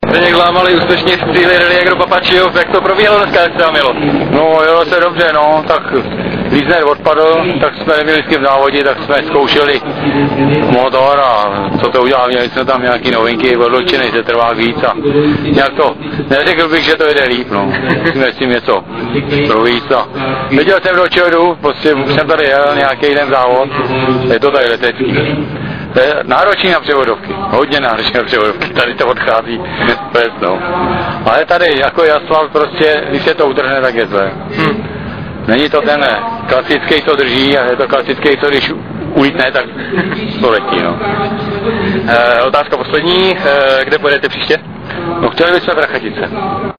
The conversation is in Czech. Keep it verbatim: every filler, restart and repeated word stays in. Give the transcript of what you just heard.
Zdeněk Lámalý úspěšně stříhli Rally Agro Papačiov, jak to probíhalo dneska, jak se vám jelo? No, jelo se dobře, no, tak Lízner odpadl, tak jsme neměli s kým závodit, tak jsme zkoušeli motor a co to udělá, měli jsme tam nějaký novinky, odločený se trvá víc a nějak to, neřekl bych, že to jede líp, no, musíme s tím něco províc a viděl jsem do čeho jdu, prostě jsem tady jel nějaký jeden závod, je to tady letecký. To je náročný na převodovky, hodně náročný na převodovky, tady to odchází bez, no. Ale tady, jako je asfalt, prostě, když se to udrhne, tak je to. Hm. Není to ten klasický, co drží, a je to klasický, co když ulítne, tak to letí, no. E, otázka poslední, e, kde pojedete příště? No, chtěli bychom v Rachetice.